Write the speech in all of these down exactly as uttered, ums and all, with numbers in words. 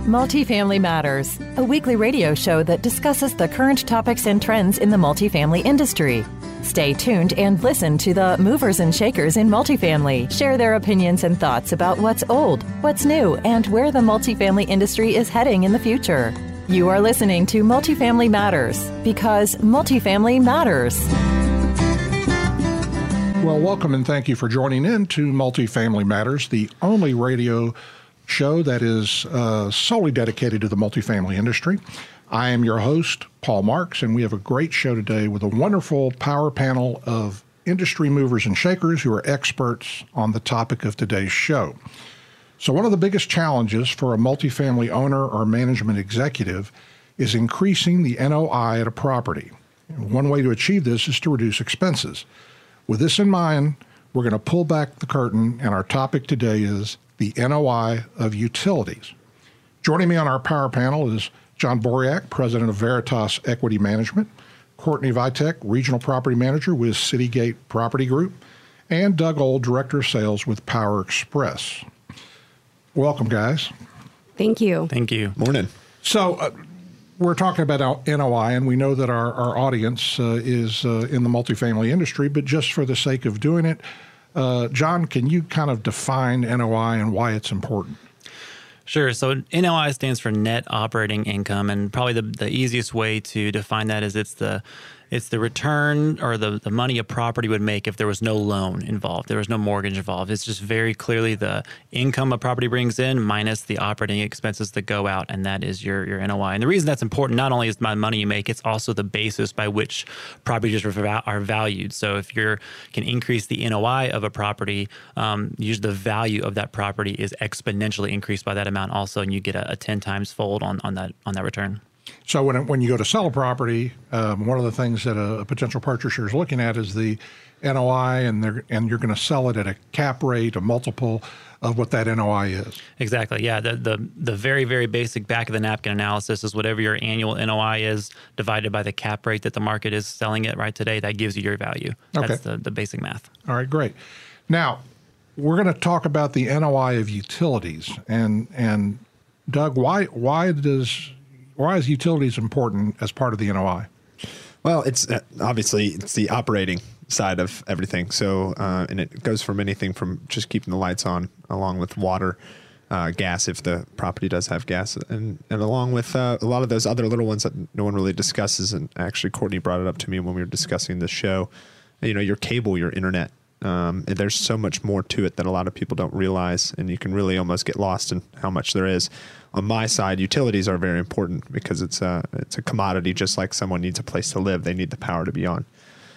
Multifamily Matters, a weekly radio show that discusses the current topics and trends in the multifamily industry. Stay tuned and listen to the movers and shakers in multifamily share their opinions and thoughts about what's old, what's new, and where the multifamily industry is heading in the future. You are listening to Multifamily Matters because multifamily matters. Well, welcome and thank you for joining in to Multifamily Matters, the only radio show that is uh, solely dedicated to the multifamily industry. I am your host, Paul Marks, and we have a great show today with a wonderful power panel of industry movers and shakers who are experts on the topic of today's show. So one of the biggest challenges for a multifamily owner or management executive is increasing the N O I at a property. And one way to achieve this is to reduce expenses. With this in mind, we're going to pull back the curtain, and our topic today is the N O I of utilities. Joining me on our power panel is John Boriak, president of Veritas Equity Management, Courtney Vitek, regional property manager with Citygate Property Group, and Doug Old, director of sales with Power Express. Welcome, guys. Thank you. Thank you. Morning. So uh, we're talking about N O I, and we know that our, our audience uh, is uh, in the multifamily industry, but just for the sake of doing it, uh, John, can you kind of define N O I and why it's important? Sure. So N O I stands for net operating income, and probably the, the easiest way to define that is it's the it's the return or the, the money a property would make if there was no loan involved, there was no mortgage involved. It's just very clearly the income a property brings in minus the operating expenses that go out, and that is your, your N O I. And the reason that's important not only is the money you make, it's also the basis by which properties are, are valued. So if you can increase the N O I of a property, um, usually the value of that property is exponentially increased by that amount also, and you get a, a ten times fold on, on that on that return. So when when you go to sell a property, um, one of the things that a, a potential purchaser is looking at is the N O I, and they're and you're going to sell it at a cap rate, a multiple of what that N O I is. Exactly. Yeah. The the the very very basic back of the napkin analysis is whatever your annual N O I is divided by the cap rate that the market is selling it right today. That gives you your value. Okay. That's the, the basic math. All right. Great. Now we're going to talk about the N O I of utilities, and and Doug, why why does Why is utilities important as part of the N O I? Well, it's uh, obviously it's the operating side of everything. So, uh, and it goes from anything from just keeping the lights on, along with water, uh, gas if the property does have gas, and and along with uh, a lot of those other little ones that no one really discusses. And actually, Courtney brought it up to me when we were discussing the show. You know, your cable, your internet. Um, and there's so much more to it that a lot of people don't realize, and you can really almost get lost in how much there is. On my side, utilities are very important because it's a it's a commodity, just like someone needs a place to live. They need the power to be on.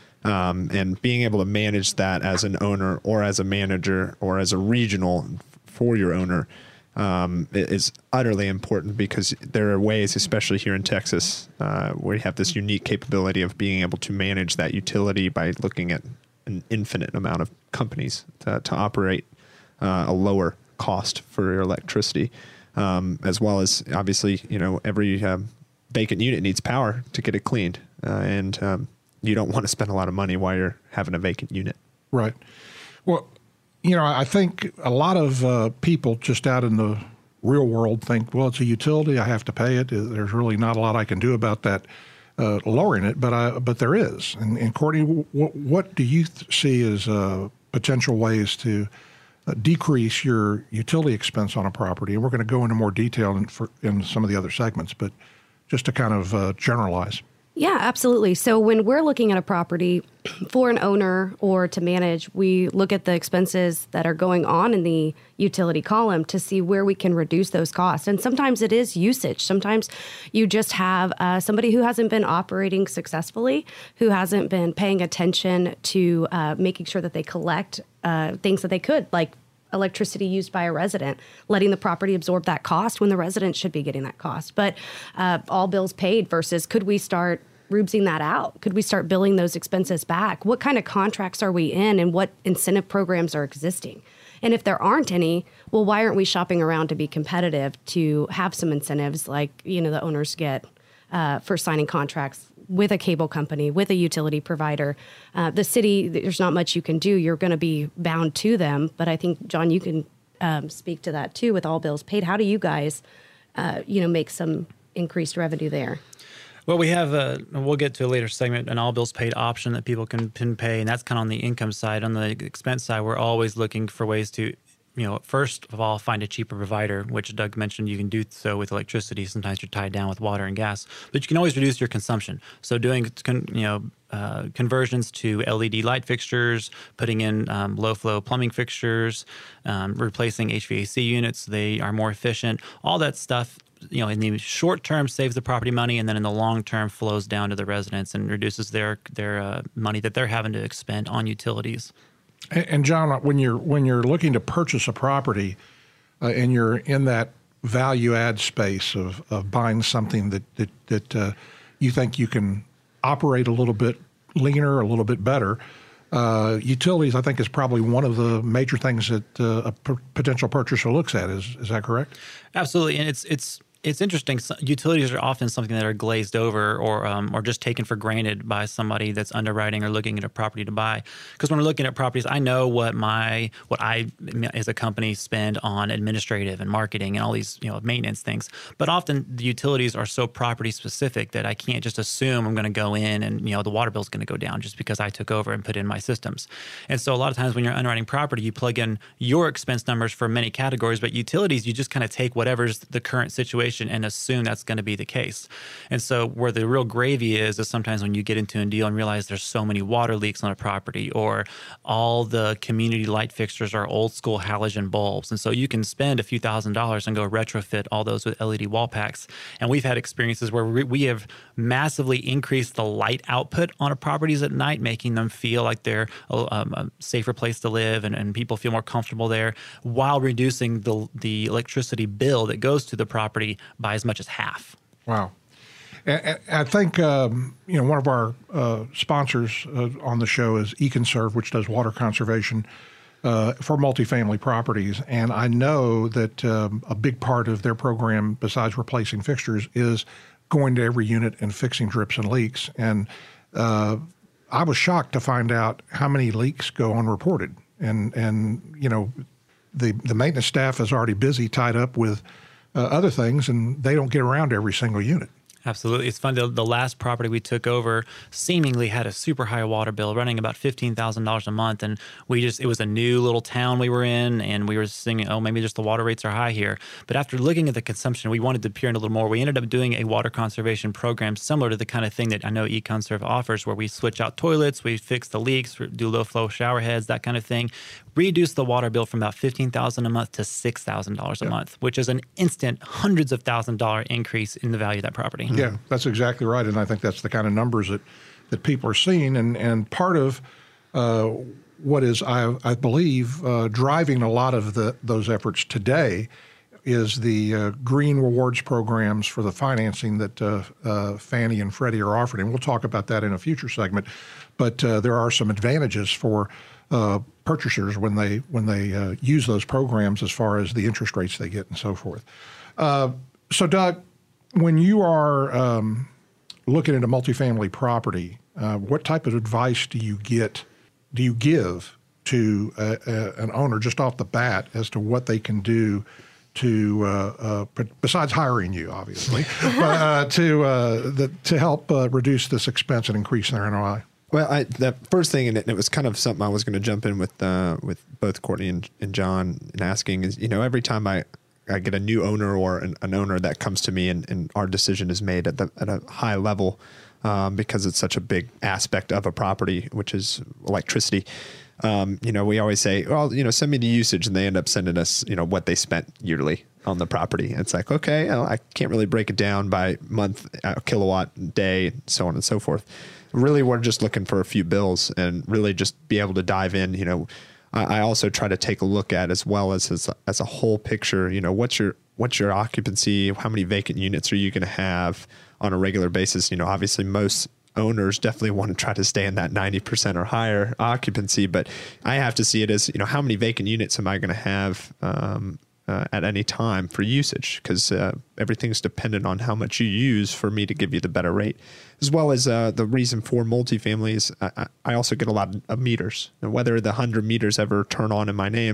Um, and being able to manage that as an owner or as a manager or as a regional for your owner um, is utterly important, because there are ways, especially here in Texas, uh, where you have this unique capability of being able to manage that utility by looking at an infinite amount of companies to, to operate uh, a lower cost for your electricity, um, as well as obviously, you know, every um, vacant unit needs power to get it cleaned, uh, and um, you don't want to spend a lot of money while you're having a vacant unit. Right. Well, you know, I think a lot of uh, people just out in the real world think, well, it's a utility, I have to pay it. There's really not a lot I can do about that. Uh, lowering it, but I, but there is. And, and Courtney, w- what do you th- see as uh, potential ways to uh, decrease your utility expense on a property? And we're going to go into more detail in, for, in some of the other segments, but just to kind of uh, generalize. Yeah, absolutely. So when we're looking at a property for an owner or to manage, we look at the expenses that are going on in the utility column to see where we can reduce those costs. And sometimes it is usage. Sometimes you just have uh, somebody who hasn't been operating successfully, who hasn't been paying attention to uh, making sure that they collect uh, things that they could, like electricity used by a resident, letting the property absorb that cost when the resident should be getting that cost. But uh, all bills paid versus could we start rubesing that out? Could we start billing those expenses back? What kind of contracts are we in, and what incentive programs are existing? And if there aren't any, well, why aren't we shopping around to be competitive to have some incentives like, you know, the owners get uh, for signing contracts with a cable company, with a utility provider? Uh, the city, there's not much you can do. You're going to be bound to them. But I think, John, you can um, speak to that too with all bills paid. How do you guys uh, you know, make some increased revenue there. Well, we have a, we'll get to a later segment, an all bills paid option that people can, can pay, and that's kind of on the income side. On the expense side, we're always looking for ways to, you know, first of all, find a cheaper provider, which Doug mentioned you can do so with electricity. Sometimes you're tied down with water and gas, but you can always reduce your consumption. So doing, you know, uh, conversions to L E D light fixtures, putting in um, low flow plumbing fixtures, um, replacing H V A C units, they are more efficient. All that stuff, you know, in the short term saves the property money, and then in the long term flows down to the residents and reduces their their uh, money that they're having to expend on utilities. And, and John, when you're when you're looking to purchase a property, uh, and you're in that value add space of, of buying something that that, that uh, you think you can operate a little bit leaner, a little bit better, uh, utilities, I think, is probably one of the major things that uh, a p- potential purchaser looks at. Is is that correct? Absolutely, and it's it's. It's interesting. Utilities are often something that are glazed over or um, or just taken for granted by somebody that's underwriting or looking at a property to buy. Because when we're looking at properties, I know what my what I as a company spend on administrative and marketing and all these, you know, maintenance things. But often the utilities are so property specific that I can't just assume I'm going to go in and, you know, the water bill is going to go down just because I took over and put in my systems. And so a lot of times when you're underwriting property, you plug in your expense numbers for many categories, but utilities, you just kind of take whatever's the current situation and assume that's going to be the case. And so where the real gravy is, is sometimes when you get into a deal and realize there's so many water leaks on a property, or all the community light fixtures are old school halogen bulbs. And so you can spend a few thousand dollars and go retrofit all those with L E D wall packs. And we've had experiences where we have massively increased the light output on our properties at night, making them feel like they're a, um, a safer place to live, and, and people feel more comfortable there, while reducing the, the electricity bill that goes to the property by as much as half. Wow. And I think, um, you know, one of our uh, sponsors uh, on the show is EconServe, which does water conservation uh, for multifamily properties. And I know that um, a big part of their program, besides replacing fixtures, is going to every unit and fixing drips and leaks. And uh, I was shocked to find out how many leaks go unreported. And, and you know, the, the maintenance staff is already busy, tied up with Uh, other things, and they don't get around to every single unit. Absolutely. It's fun. The, the last property we took over seemingly had a super high water bill, running about fifteen thousand dollars a month. And we just, it was a new little town we were in, and we were thinking, oh, maybe just the water rates are high here. But after looking at the consumption, we wanted to peer in a little more. We ended up doing a water conservation program similar to the kind of thing that I know EconServe offers, where we switch out toilets, we fix the leaks, do low flow shower heads, that kind of thing. Reduce the water bill from about fifteen thousand dollars a month to six thousand dollars a yeah. month, which is an instant hundreds of thousand dollar increase in the value of that property. Yeah, that's exactly right. And I think that's the kind of numbers that, that people are seeing. And, and part of uh, what is, I, I believe, uh, driving a lot of the, those efforts today is the uh, green rewards programs for the financing that uh, uh, Fannie and Freddie are offering. And we'll talk about that in a future segment. But uh, there are some advantages for uh, purchasers when they when they uh, use those programs, as far as the interest rates they get and so forth. Uh, so, Doug, when you are um, looking at a multifamily property, uh, what type of advice do you get, do you give to a, a, an owner just off the bat as to what they can do to, uh, uh, besides hiring you, obviously, but, uh, to uh, the, to help uh, reduce this expense and increase their N O I? Well, I, the first thing, and it, and it was kind of something I was going to jump in with uh, with both Courtney and, and John in asking is, you know, every time I, I get a new owner or an, an owner that comes to me and, and our decision is made at, the, at a high level um, because it's such a big aspect of a property, which is electricity. Um, you know, we always say, well, you know, send me the usage, and they end up sending us, you know, what they spent yearly on the property. It's like, okay, well, I can't really break it down by month, uh, kilowatt, day, so on and so forth. Really, we're just looking for a few bills and really just be able to dive in. You know, I, I also try to take a look at, as well as as, as a whole picture, you know, what's your what's your occupancy? How many vacant units are you going to have on a regular basis? You know, obviously most owners definitely want to try to stay in that ninety percent or higher occupancy, but I have to see it as, you know, how many vacant units am I going to have um, uh, at any time for usage? Because uh, everything's dependent on how much you use for me to give you the better rate. As well as uh, the reason for multifamily is I, I also get a lot of meters. And whether the one hundred meters ever turn on in my name,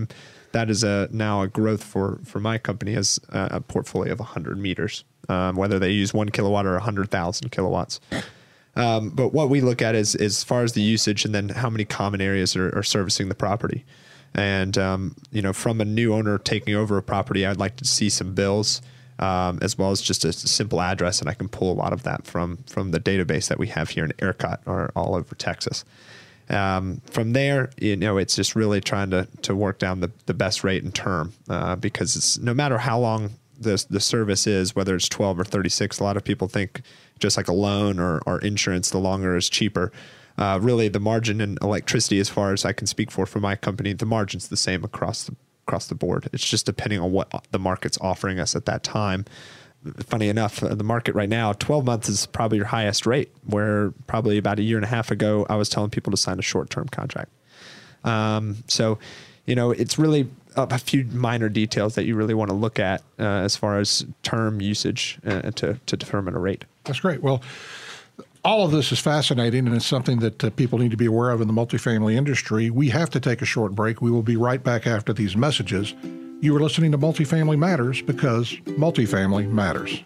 that is a now a growth for, for my company as a, a portfolio of one hundred meters, um, whether they use one kilowatt or one hundred thousand kilowatts. Um, but what we look at is, is as far as the usage and then how many common areas are, are servicing the property. And, um, you know, from a new owner taking over a property, I'd like to see some bills, um, as well as just a simple address. And I can pull a lot of that from, from the database that we have here in ERCOT or all over Texas. Um, from there, you know, it's just really trying to, to work down the, the best rate and term, uh, because it's no matter how long the, the service is, whether it's twelve or thirty-six, a lot of people think just like a loan or, or insurance, the longer is cheaper. Uh, really, the margin in electricity, as far as I can speak for for my company, the margin's the same across the across the board. It's just depending on what the market's offering us at that time. Funny enough, the market right now, twelve months is probably your highest rate, where probably about a year and a half ago, I was telling people to sign a short-term contract. Um, so, you know, it's really a few minor details that you really want to look at uh, as far as term usage uh, to, to determine a rate. That's great. Well, all of this is fascinating, and it's something that uh, people need to be aware of in the multifamily industry. We have to take a short break. We will be right back after these messages. You are listening to Multifamily Matters because multifamily matters.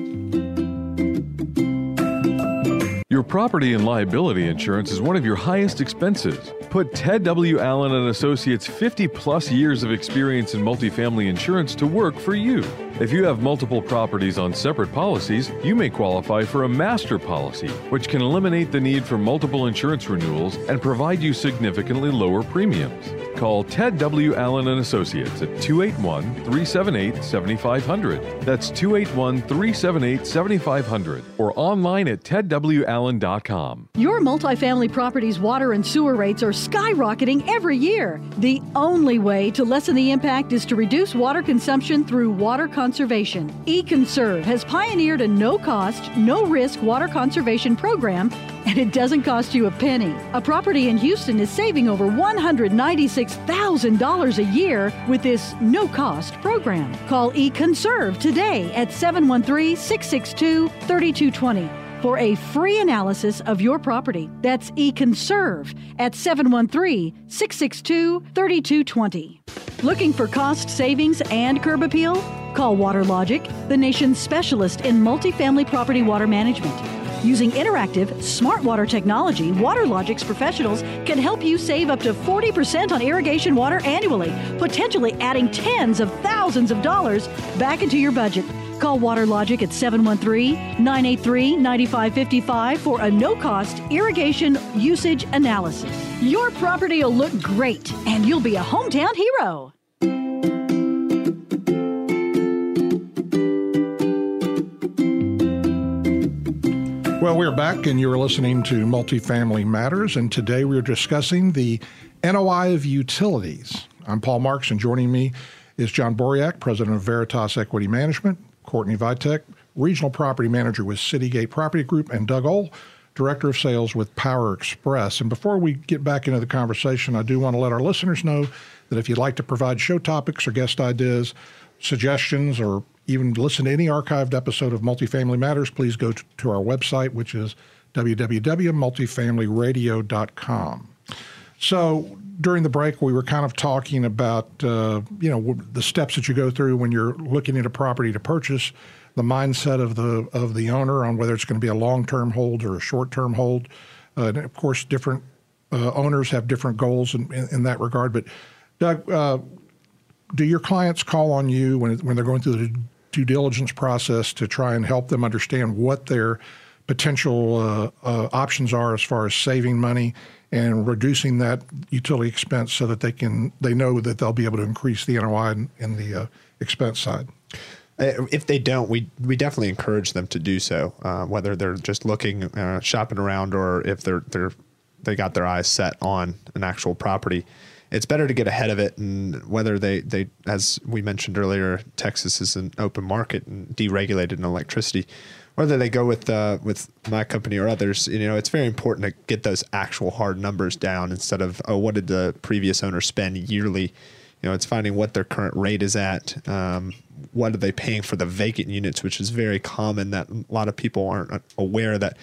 Your property and liability insurance is one of your highest expenses. Put Ted W. Allen and Associates' fifty plus years of experience in multifamily insurance to work for you. If you have multiple properties on separate policies, you may qualify for a master policy, which can eliminate the need for multiple insurance renewals and provide you significantly lower premiums. Call Ted W. Allen and Associates at two eight one, three seven eight, seven five zero zero. That's two eight one, three seven eight, seven five zero zero or online at ted w allen dot com. Your multifamily property's water and sewer rates are skyrocketing every year. The only way to lessen the impact is to reduce water consumption through water conservation. eConserve has pioneered a no-cost, no-risk water conservation program, and it doesn't cost you a penny. A property in Houston is saving over one hundred ninety-six thousand dollars a year with this no-cost program. Call eConserve today at seven one three, six six two, three two two zero for a free analysis of your property. That's eConserve at seven one three, six six two, three two two zero. Looking for cost savings and curb appeal? Call WaterLogic, the nation's specialist in multifamily property water management. Using interactive, smart water technology, WaterLogic's professionals can help you save up to forty percent on irrigation water annually, potentially adding tens of thousands of dollars back into your budget. Call WaterLogic at seven one three, nine eight three, nine five five five for a no-cost irrigation usage analysis. Your property will look great, and you'll be a hometown hero. Well, we're back, and you're listening to Multifamily Matters, and today we're discussing the N O I of utilities. I'm Paul Marks, and joining me is John Boriak, president of Veritas Equity Management, Courtney Vitek, regional property manager with Citygate Property Group, and Doug Ohl, director of sales with Power Express. And before we get back into the conversation, I do want to let our listeners know that if you'd like to provide show topics or guest ideas, suggestions, or even listen to any archived episode of Multifamily Matters, please go to our website, which is w w w dot multifamily radio dot com. So during the break, we were kind of talking about, uh, you know, the steps that you go through when you're looking at a property to purchase, the mindset of the of the owner on whether it's going to be a long-term hold or a short-term hold. Uh, and of course, different uh, owners have different goals in, in, in that regard. But Doug, uh, do your clients call on you when when they're going through the due diligence process to try and help them understand what their potential uh, uh, options are as far as saving money and reducing that utility expense so that they can they know that they'll be able to increase the N O I in, in the uh, expense side? If they don't, we we definitely encourage them to do so, uh, whether they're just looking, uh, shopping around, or if they're they're they got their eyes set on an actual property. It's better to get ahead of it, and whether they, they, as we mentioned earlier, Texas is an open market and deregulated in electricity. Whether they go with uh, with my company or others, you know, it's very important to get those actual hard numbers down instead of, oh, what did the previous owner spend yearly? You know, it's finding what their current rate is at. Um, what are they paying for the vacant units, which is very common that a lot of people aren't aware that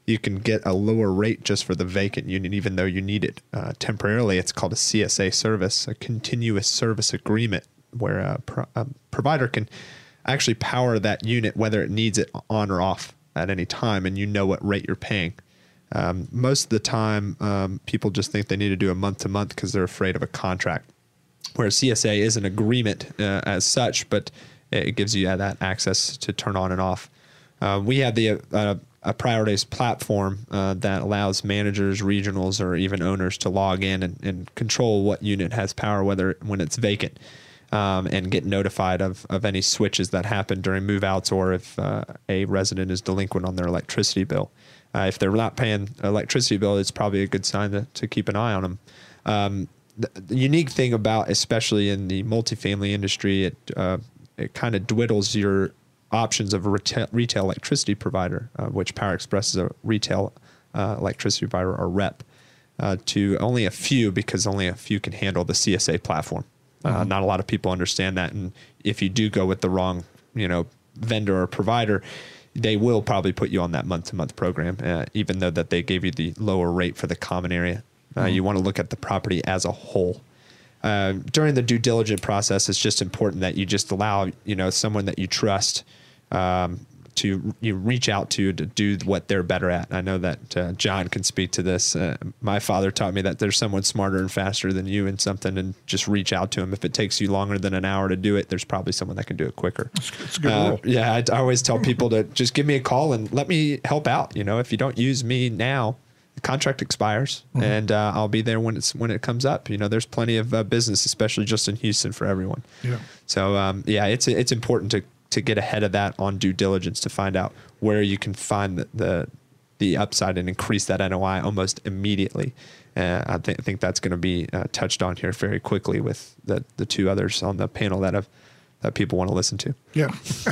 you can get a lower rate just for the vacant unit, even though you need it uh, temporarily. It's called a C S A service, a continuous service agreement, where a, pro- a provider can actually power that unit whether it needs it on or off at any time, and you know what rate you're paying. Um, most of the time, um, people just think they need to do a month to month because they're afraid of a contract, where C S A is an agreement uh, as such, but it gives you uh, that access to turn on and off. Uh, we have the uh, a Priorities platform uh, that allows managers, regionals, or even owners to log in and, and control what unit has power, whether when it's vacant, um, and get notified of, of any switches that happen during move-outs, or if uh, a resident is delinquent on their electricity bill. Uh, if they're not paying electricity bill, it's probably a good sign to, to keep an eye on them. Um, the, the unique thing about, especially in the multifamily industry, it uh, it kind of dwindles your options of a retail, retail electricity provider, uh, which Power Express is a retail uh, electricity provider, or rep, uh, to only a few, because only a few can handle the C S A platform. Uh, mm-hmm. Not a lot of people understand that, and if you do go with the wrong, you know, vendor or provider, they will probably put you on that month-to-month program, uh, even though that they gave you the lower rate for the common area. Uh, mm-hmm. You want to look at the property as a whole. Uh, during the due diligence process, it's just important that you just allow, you know, someone that you trust um, to you reach out to to do what they're better at. I know that uh, John can speak to this. Uh, my father taught me that there's someone smarter and faster than you in something, and just reach out to him. If it takes you longer than an hour to do it, there's probably someone that can do it quicker. It's a good uh, rule. Yeah, I, I always tell people to just give me a call and let me help out. You know, if you don't use me now, the contract expires, mm-hmm. and uh, I'll be there when it's when it comes up. You know, there's plenty of uh, business, especially just in Houston, for everyone. Yeah. So um, yeah, it's it's important to to get ahead of that on due diligence, to find out where you can find the the, the upside and increase that N O I almost immediately. Uh, I think I think that's going to be uh, touched on here very quickly with the the two others on the panel that have that people want to listen to. Yeah.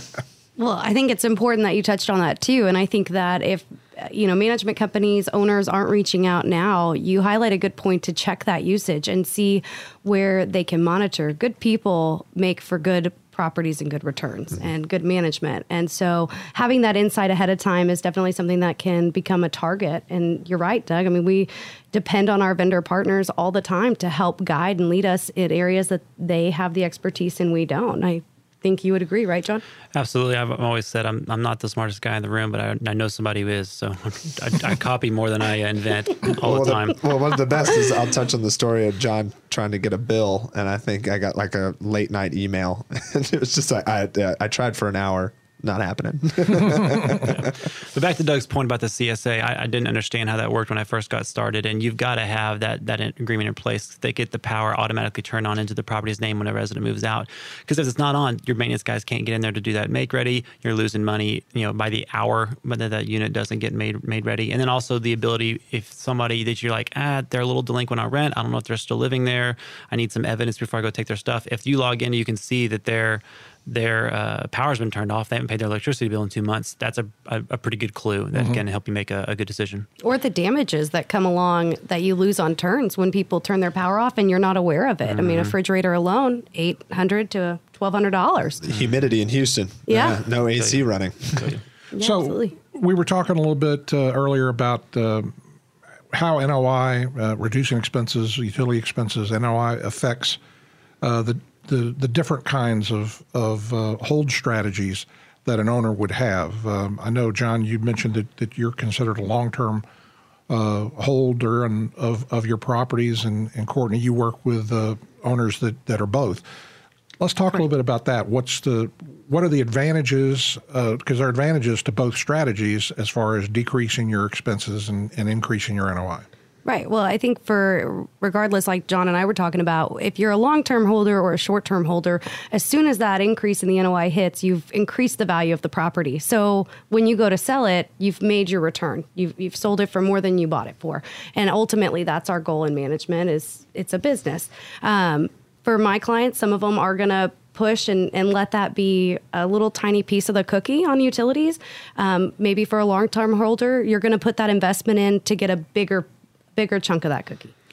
Well, I think it's important that you touched on that too. And I think that if, you know, management companies, owners aren't reaching out now, you highlight a good point to check that usage and see where they can monitor. Good people make for good properties and good returns mm-hmm. and good management. And so having that insight ahead of time is definitely something that can become a target. And you're right, Doug. I mean, we depend on our vendor partners all the time to help guide and lead us in areas that they have the expertise and we don't. I think you would agree, right, John? Absolutely. I've always said I'm I'm not the smartest guy in the room, but I, I know somebody who is. So I, I copy more than I invent all well, the time. The, well, one of the best is I'll touch on the story of John trying to get a bill, and I think I got like a late night email, and it was just like I uh, I tried for an hour. Not happening. Yeah. But back to Doug's point about the C S A, I, I didn't understand how that worked when I first got started. And you've got to have that that agreement in place. They get the power automatically turned on into the property's name when a resident moves out. Because if it's not on, your maintenance guys can't get in there to do that make ready. You're losing money, you know, by the hour whether that unit doesn't get made made ready. And then also the ability, if somebody that you're like, ah, they're a little delinquent on rent, I don't know if they're still living there, I need some evidence before I go take their stuff. If you log in, you can see that they're their uh, power's been turned off, they haven't paid their electricity bill in two months, that's a, a, a pretty good clue that mm-hmm. can help you make a, a good decision. Or the damages that come along that you lose on turns when people turn their power off and you're not aware of it. Mm-hmm. I mean, a refrigerator alone, eight hundred to twelve hundred dollars. Humidity in Houston. Yeah. Uh, no A C running. Yeah, so absolutely. We were talking a little bit uh, earlier about uh, how N O I, uh, reducing expenses, utility expenses, N O I affects uh, the the the different kinds of of uh, hold strategies that an owner would have. Um, I know, John, you mentioned that, that you're considered a long-term uh, holder and of, of your properties, and, and Courtney, you work with uh, owners that, that are both. Let's talk a little bit about that. What's the what are the advantages? Because uh, there are advantages to both strategies as far as decreasing your expenses and, and increasing your N O I. Right. Well, I think for regardless, like John and I were talking about, if you're a long-term holder or a short-term holder, as soon as that increase in the N O I hits, you've increased the value of the property. So when you go to sell it, you've made your return. You've, you've sold it for more than you bought it for. And ultimately, that's our goal in management, is it's a business. Um, for my clients, some of them are going to push and, and let that be a little tiny piece of the cookie on utilities. Um, maybe for a long-term holder, you're going to put that investment in to get a bigger bigger chunk of that cookie.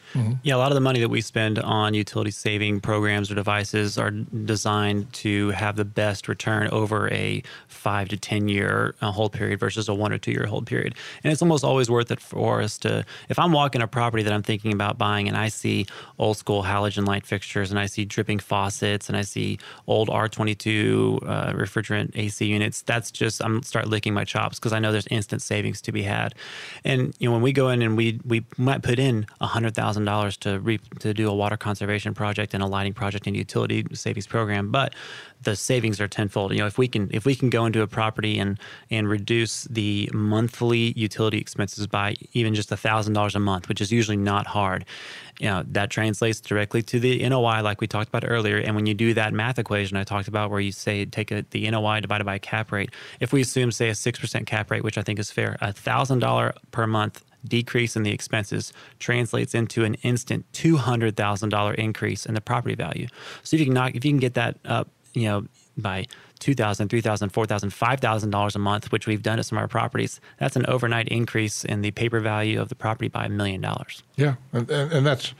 Mm-hmm. Yeah, a lot of the money that we spend on utility saving programs or devices are designed to have the best return over a five to ten year uh, hold period versus a one or two year hold period. And it's almost always worth it for us to, if I'm walking a property that I'm thinking about buying and I see old school halogen light fixtures and I see dripping faucets and I see old R twenty-two uh, refrigerant A C units, that's just, I'm start licking my chops because I know there's instant savings to be had. And you know, when we go in and we we might put in one hundred thousand dollars to re, to do a water conservation project and a lighting project and utility savings program, but the savings are tenfold. You know, if we can if we can go into a property and and reduce the monthly utility expenses by even just one thousand dollars a month, which is usually not hard, you know, that translates directly to the N O I like we talked about earlier. And when you do that math equation I talked about where you say take a, the N O I divided by a cap rate, if we assume, say, a six percent cap rate, which I think is fair, one thousand dollars per month decrease in the expenses translates into an instant two hundred thousand dollars increase in the property value. So if you can knock, if you can get that up, you know, by two thousand dollars, three thousand dollars, four thousand dollars, five thousand dollars a month, which we've done at some of our properties, that's an overnight increase in the paper value of the property by a million dollars. Yeah, and, and that's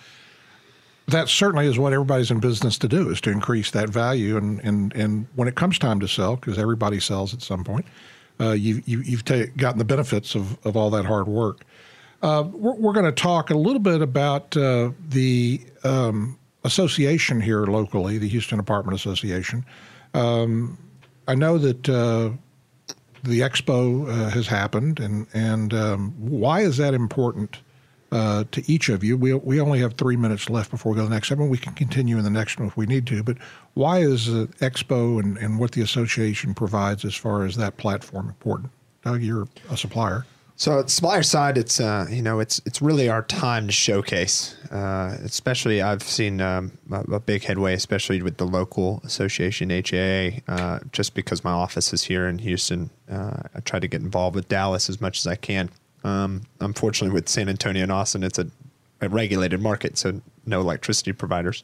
that certainly is what everybody's in business to do, is to increase that value. And and, and when it comes time to sell, because everybody sells at some point, uh, you, you, you've ta- gotten the benefits of, of all that hard work. Uh, we're we're going to talk a little bit about uh, the um, association here locally, the Houston Apartment Association. Um, I know that uh, the expo uh, has happened, and and um, why is that important uh, to each of you? We we only have three minutes left before we go to the next segment. We can continue in the next one if we need to, but why is the expo and, and what the association provides as far as that platform important? Doug, you're a supplier. So, at the supplier side, it's uh, you know it's it's really our time to showcase. Uh, especially, I've seen um, a, a big headway, especially with the local association, H A A. Uh, just because my office is here in Houston, uh, I try to get involved with Dallas as much as I can. Um, unfortunately, with San Antonio and Austin, it's a, a regulated market, so no electricity providers.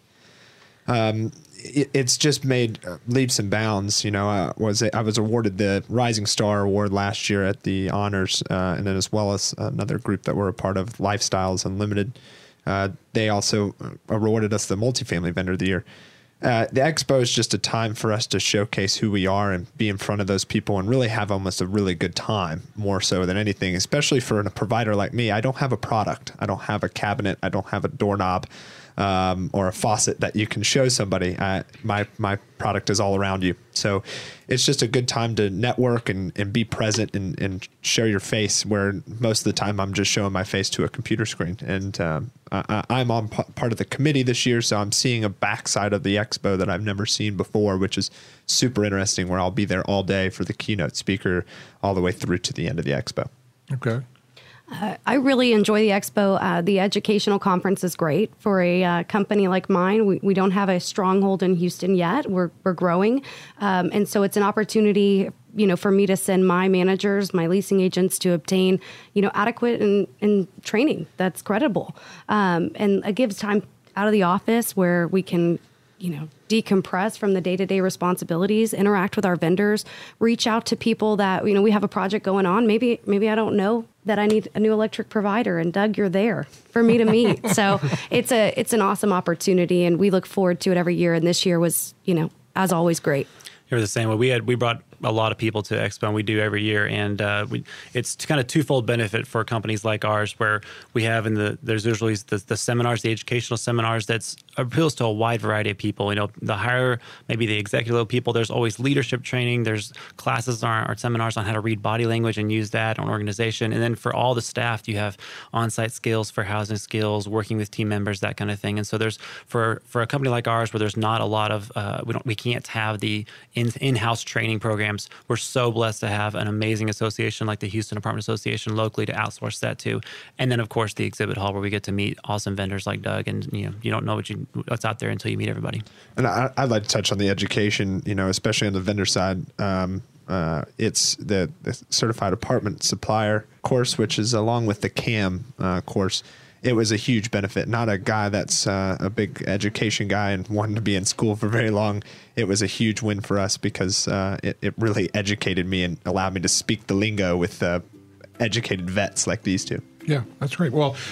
Um, it, it's just made leaps and bounds. You know, I was I was awarded the Rising Star Award last year at the honors, uh, and then as well as another group that we're a part of, Lifestyles Unlimited. Uh, they also awarded us the Multifamily Vendor of the Year. Uh, the expo is just a time for us to showcase who we are and be in front of those people and really have almost a really good time, more so than anything, especially for a provider like me. I don't have a product. I don't have a cabinet. I don't have a doorknob. Um, or a faucet that you can show somebody. Uh, my my product is all around you. So it's just a good time to network and, and be present and, and show your face, where most of the time I'm just showing my face to a computer screen. And um, I, I'm on p- part of the committee this year, so I'm seeing a backside of the expo that I've never seen before, which is super interesting, where I'll be there all day for the keynote speaker all the way through to the end of the expo. Okay. Uh, I really enjoy the expo. Uh, the educational conference is great for a uh, company like mine. We, we don't have a stronghold in Houston yet. We're we're growing, um, and so it's an opportunity, you know, for me to send my managers, my leasing agents, to obtain, you know, adequate and, and training that's credible, um, and it gives time out of the office where we can, you know, decompress from the day-to-day responsibilities, interact with our vendors, reach out to people that, you know, we have a project going on. Maybe, maybe I don't know that I need a new electric provider, and Doug, you're there for me to meet. So it's a, it's an awesome opportunity, and we look forward to it every year. And this year was, you know, as always, great. You're the same way. We had, we brought a lot of people to Expo, and we do every year. And uh, we, it's kind of twofold benefit for companies like ours, where we have in the, there's usually the, the seminars, the educational seminars that's appeals to a wide variety of people. You know, the higher, maybe the executive level people, there's always leadership training. There's classes on our seminars on how to read body language and use that on organization. And then for all the staff, you have on-site skills for housing skills, working with team members, that kind of thing. And so there's, for, for a company like ours, where there's not a lot of, uh, we don't, we can't have the in, in-house training programs. We're so blessed to have an amazing association like the Houston Apartment Association locally to outsource that to. And then, of course, the exhibit hall, where we get to meet awesome vendors like Doug. And, you know, you don't know what you, what's out there until you meet everybody. And I, I'd like to touch on the education, you know, especially on the vendor side. Um, uh, it's the, the Certified Apartment Supplier course, which is along with the C A M uh, course. It was a huge benefit. Not a guy that's uh, a big education guy and wanted to be in school for very long. It was a huge win for us because uh, it, it really educated me and allowed me to speak the lingo with uh, educated vets like these two. Yeah, that's great. Well,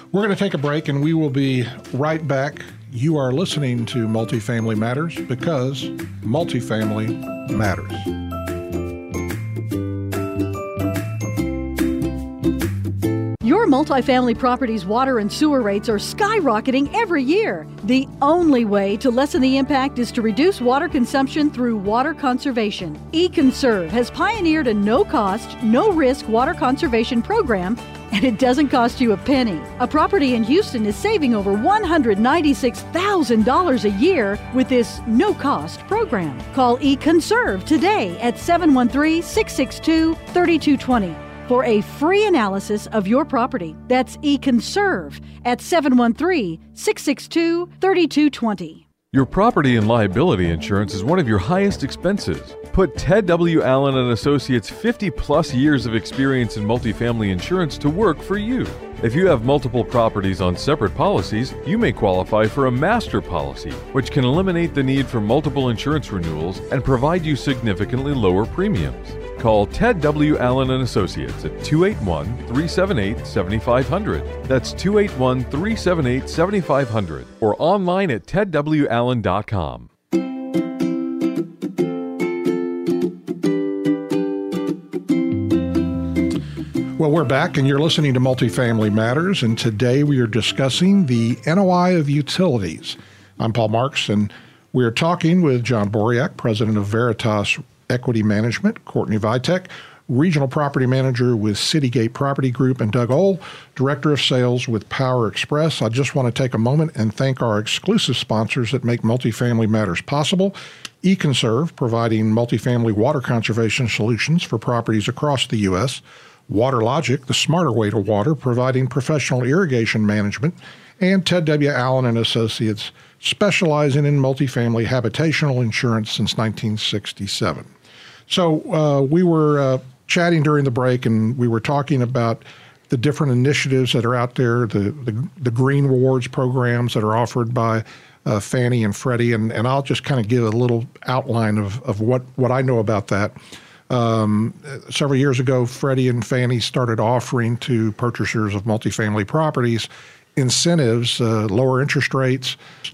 We're going to take a break, and we will be right back. You are listening to Multifamily Matters because multifamily matters. Your multifamily property's water and sewer rates are skyrocketing every year. The only way to lessen the impact is to reduce water consumption through water conservation. eConserve has pioneered a no-cost, no-risk water conservation program, and it doesn't cost you a penny. A property in Houston is saving over one hundred ninety-six thousand dollars a year with this no-cost program. Call eConserve today at seven one three, six six two, three two two zero. for a free analysis of your property. That's eConserve at seven one three, six six two, three two two zero. Your property and liability insurance is one of your highest expenses. Put Ted W. Allen and Associates' fifty plus years of experience in multifamily insurance to work for you. If you have multiple properties on separate policies, you may qualify for a master policy, which can eliminate the need for multiple insurance renewals and provide you significantly lower premiums. Call Ted W. Allen and Associates at two eight one, three seven eight, seven five zero zero. That's two eight one, three seven eight, seven five zero zero or online at ted w allen dot com. Well, we're back, and you're listening to Multifamily Matters, and today we are discussing the N O I of utilities. I'm Paul Marks, and we are talking with John Boriak, president of Veritas Equity Management, Courtney Vitek, regional property manager with Citygate Property Group, and Doug Ohl, director of sales with Power Express. I just want to take a moment and thank our exclusive sponsors that make Multifamily Matters possible. eConserve, providing multifamily water conservation solutions for properties across the U S WaterLogic, the smarter way to water, providing professional irrigation management, and Ted W. Allen and Associates, specializing in multifamily habitational insurance since nineteen sixty-seven. So uh, we were uh, chatting during the break, and we were talking about the different initiatives that are out there, the the, the green rewards programs that are offered by uh, Fannie and Freddie, and, and I'll just kind of give a little outline of, of what, what I know about that. Um, several years ago, Freddie and Fannie started offering to purchasers of multifamily properties incentives, uh, lower interest rates,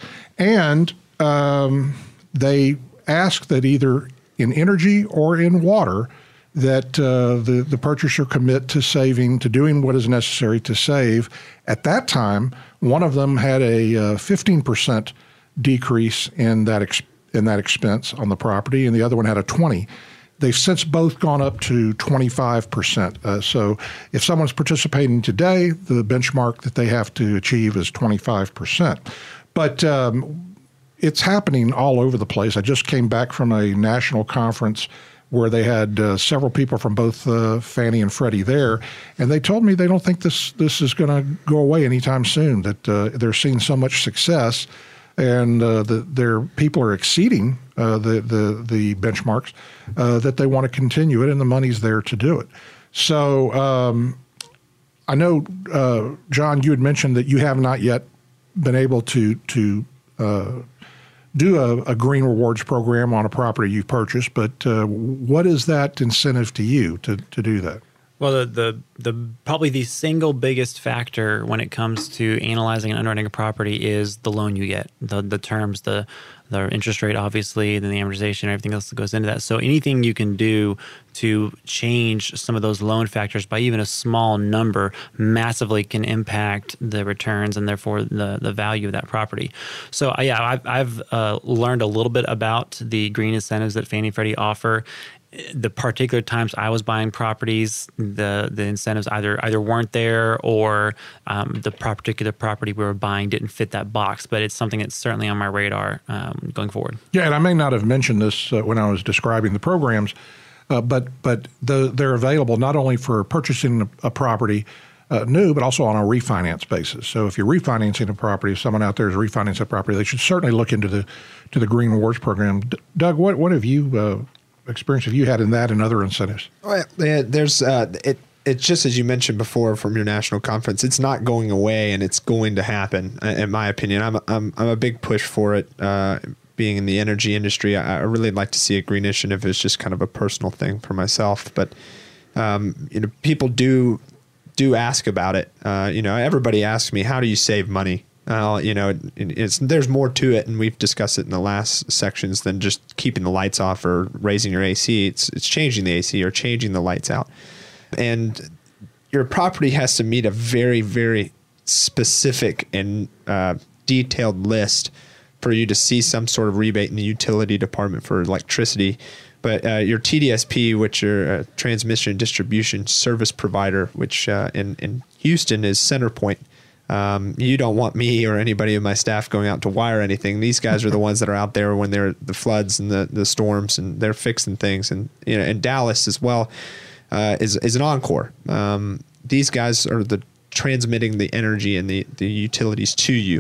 and um, they asked that either in energy or in water that uh, the, the purchaser commit to saving, to doing what is necessary to save. At that time, one of them had a uh, fifteen percent decrease in that ex- in that expense on the property, and the other one had a twenty. They've since both gone up to twenty-five percent. Uh, so if someone's participating today, the benchmark that they have to achieve is twenty-five percent. But um, it's happening all over the place. I just came back from a national conference where they had uh, several people from both uh, Fannie and Freddie there, and they told me they don't think this this is going to go away anytime soon, that uh, they're seeing so much success, and uh, the, their people are exceeding uh, the, the, the benchmarks, uh, that they want to continue it, and the money's there to do it. So um, I know, uh, John, you had mentioned that you have not yet been able to to uh, do a, a green rewards program on a property you've purchased, but uh, what is that incentive to you to, to do that? Well, the, the the probably the single biggest factor when it comes to analyzing and underwriting a property is the loan you get, the the terms, the the interest rate, obviously, then the amortization, everything else that goes into that. So anything you can do to change some of those loan factors by even a small number massively can impact the returns and therefore the, the value of that property. So uh, yeah, I've, I've uh, learned a little bit about the green incentives that Fannie and Freddie offer. The particular times I was buying properties, the the incentives either either weren't there or um, the particular property we were buying didn't fit that box. But it's something that's certainly on my radar um, going forward. Yeah, and I may not have mentioned this uh, when I was describing the programs, uh, but but the, they're available not only for purchasing a, a property uh, new, but also on a refinance basis. So if you're refinancing a property, if someone out there is refinancing a property, they should certainly look into the to the Green Rewards program. D- Doug, what what have you uh, experience have you had in that and other incentives? Well, yeah, there's uh, it. It's just as you mentioned before from your national conference. It's not going away, and it's going to happen. In my opinion, I'm I'm I'm a big push for it. Uh, being in the energy industry, I, I really like to see a green initiative. It's just kind of a personal thing for myself. But um, you know, people do do ask about it. Uh, you know, everybody asks me, how do you save money? Uh, you know, it, it's, there's more to it, and we've discussed it in the last sections than just keeping the lights off or raising your A C. It's it's changing the A C or changing the lights out. And your property has to meet a very, very specific and uh, detailed list for you to see some sort of rebate in the utility department for electricity. But uh, your T D S P, which are a transmission distribution service provider, which uh, in, in Houston is CenterPoint. Um, you don't want me or anybody in my staff going out to wire anything. These guys are the ones that are out there when there are the floods and the, the storms, and they're fixing things. And you know, in Dallas as well uh, is is an Encore. Um, these guys are the transmitting the energy and the, the utilities to you.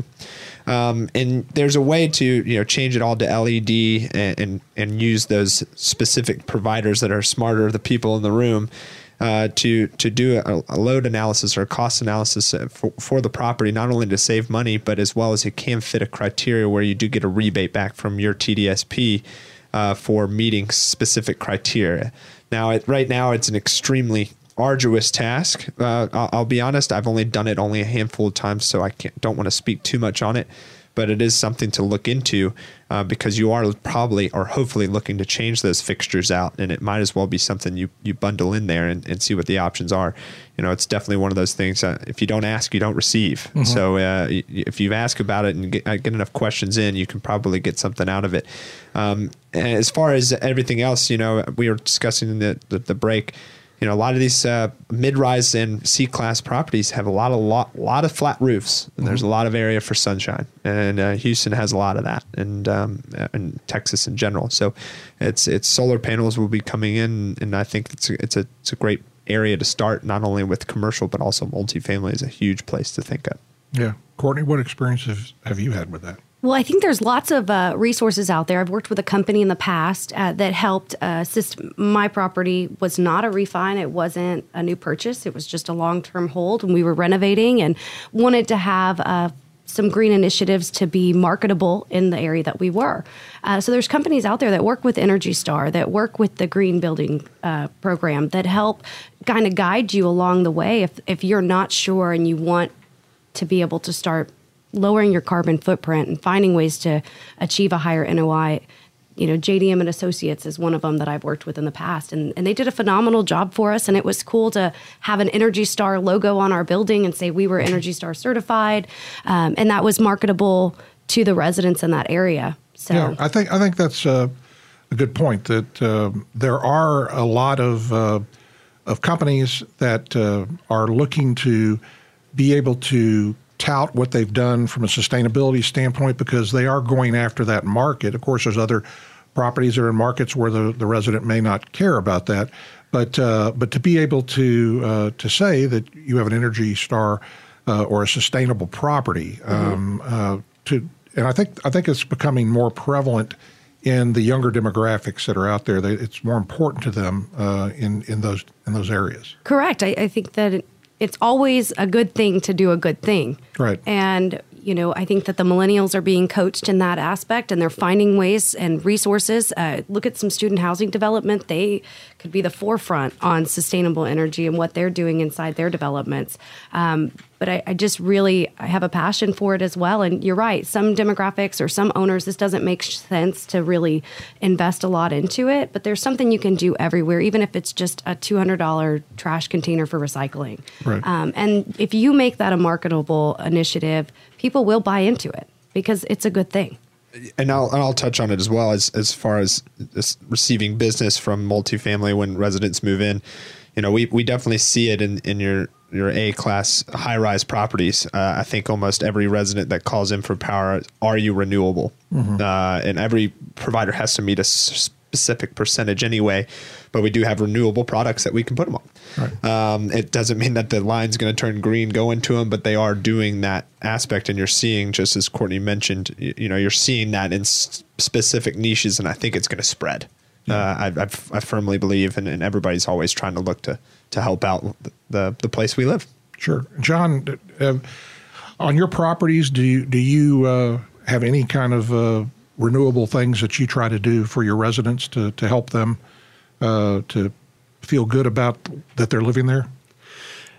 Um, and there's a way to, you know, change it all to L E D and, and, and use those specific providers that are smarter, the people in the room, uh, to, to do a, a load analysis or a cost analysis for, for the property, not only to save money, but as well as it can fit a criteria where you do get a rebate back from your T D S P, uh, for meeting specific criteria. Now, it, right now it's an extremely arduous task. Uh, I'll, I'll be honest, I've only done it only a handful of times, so I can't, don't want to speak too much on it, but it is something to look into uh, because you are probably or hopefully looking to change those fixtures out, and it might as well be something you, you bundle in there and, and see what the options are. You know, it's definitely one of those things that if you don't ask, you don't receive. Mm-hmm. So uh, if you ask about it and get, get enough questions in, you can probably get something out of it. Um, and as far as everything else, you know, we were discussing in the, the, the break, you know, a lot of these uh, mid-rise and C-class properties have a lot of lot, lot of flat roofs, and mm-hmm. there's a lot of area for sunshine. And uh, Houston has a lot of that, and um, and Texas in general. So, it's it's solar panels will be coming in, and I think it's a, it's a it's a great area to start, not only with commercial but also multifamily is a huge place to think of. Yeah, Courtney, what experiences have you had with that? Well, I think there's lots of uh, resources out there. I've worked with a company in the past uh, that helped uh, assist. My property was not a refi. It wasn't a new purchase. It was just a long-term hold, and we were renovating and wanted to have uh, some green initiatives to be marketable in the area that we were. Uh, so there's companies out there that work with Energy Star, that work with the green building uh, program, that help kind of guide you along the way if if you're not sure and you want to be able to start lowering your carbon footprint and finding ways to achieve a higher N O I. You know, J D M and Associates is one of them that I've worked with in the past, and, and they did a phenomenal job for us. And it was cool to have an Energy Star logo on our building and say we were Energy Star certified, um, and that was marketable to the residents in that area. So yeah, I think I think that's uh, a good point. That uh, there are a lot of uh, of companies that uh, are looking to be able to tout what they've done from a sustainability standpoint because they are going after that market. Of course, there's other properties that are in markets where the, the resident may not care about that. But uh, but to be able to uh, to say that you have an Energy Star uh, or a sustainable property, um, mm-hmm. uh, to and I think I think it's becoming more prevalent in the younger demographics that are out there. They, it's more important to them uh, in in those in those areas. Correct. I, I think that it, it's always a good thing to do a good thing. Right. And, you know, I think that the millennials are being coached in that aspect, and they're finding ways and resources. Uh, look at some student housing development. They could be the forefront on sustainable energy and what they're doing inside their developments. Um, but I, I just really I have a passion for it as well. And you're right. Some demographics or some owners, this doesn't make sense to really invest a lot into it. But there's something you can do everywhere, even if it's just a two hundred dollars trash container for recycling. Right. Um, and if you make that a marketable initiative, people will buy into it because it's a good thing. And I'll and I'll touch on it as well as as far as this receiving business from multifamily when residents move in. You know, we, we definitely see it in, in your your A-class high-rise properties. Uh, I think almost every resident that calls in for power, are you renewable? Mm-hmm. Uh, and every provider has to meet a specific percentage anyway, but we do have renewable products that we can put them on. Right. Um, it doesn't mean that the line's going to turn green going to them, but they are doing that aspect, and you're seeing, just as Courtney mentioned, you, you know, you're seeing that in s- specific niches, and I think it's going to spread. Yeah. Uh, I, I, I firmly believe, and, and everybody's always trying to look to to help out the the, the place we live. Sure, John. Uh, on your properties, do you, do you uh, have any kind of uh, renewable things that you try to do for your residents to to help them uh, to feel good about that they're living there?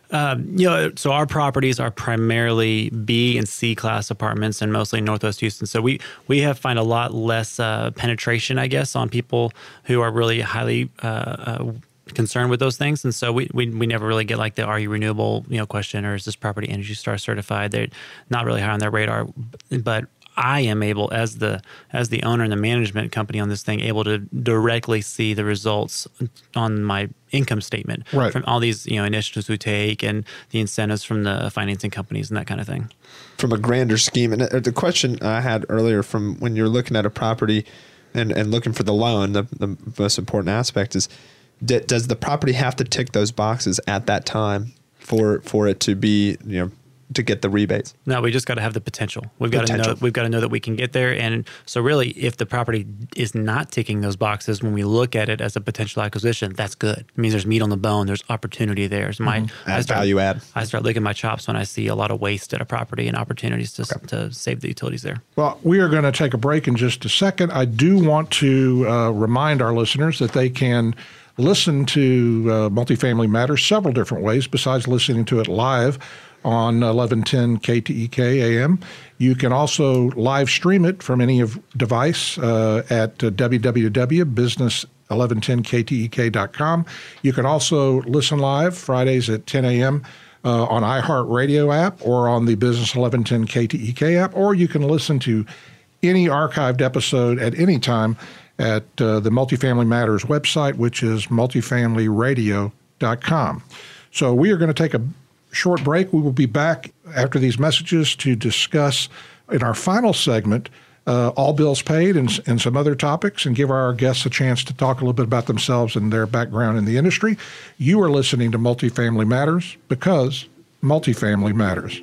Um, you know, so our properties are primarily B and C class apartments, and mostly in Northwest Houston. So we we have find a lot less uh, penetration, I guess, on people who are really highly uh, uh, concerned with those things. And so we, we we never really get like the are you renewable, you know, question, or is this property Energy Star certified? They're not really high on their radar, but I am able, as the as the owner and the management company on this thing, able to directly see the results on my income statement right. from all these, you know, initiatives we take and the incentives from the financing companies and that kind of thing. From a grander scheme, and the question I had earlier from when you're looking at a property and, and looking for the loan, the, the most important aspect is, d- does the property have to tick those boxes at that time for for it to be, you know, to get the rebates? No, we just got to have the potential. We've got potential. to know. We've got to know that we can get there. And so, really, if the property is not ticking those boxes, when we look at it as a potential acquisition, that's good. It means there's meat on the bone. There's opportunity there. It's my Mm-hmm. Add I start, value add. I start licking my chops when I see a lot of waste at a property and opportunities to Okay. to save the utilities there. Well, we are going to take a break in just a second. I do want to uh, remind our listeners that they can listen to uh, Multifamily Matters several different ways besides listening to it live on eleven ten K T E K A M. You can also live stream it from any of device uh, at uh, w w w dot business eleven ten K T E K dot com. You can also listen live Fridays at ten a.m. Uh, on iHeartRadio app or on the Business eleven ten K T E K app, or you can listen to any archived episode at any time at uh, the Multifamily Matters website, which is multifamily radio dot com. So we are going to take a short break. We will be back after these messages to discuss in our final segment uh, all bills paid and, and some other topics, and give our guests a chance to talk a little bit about themselves and their background in the industry. You are listening to Multifamily Matters because multifamily matters.